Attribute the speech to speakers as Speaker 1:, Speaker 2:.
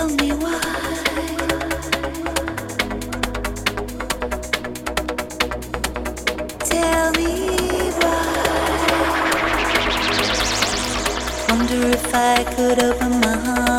Speaker 1: me why. Tell me why. Wonder if I could open my heart.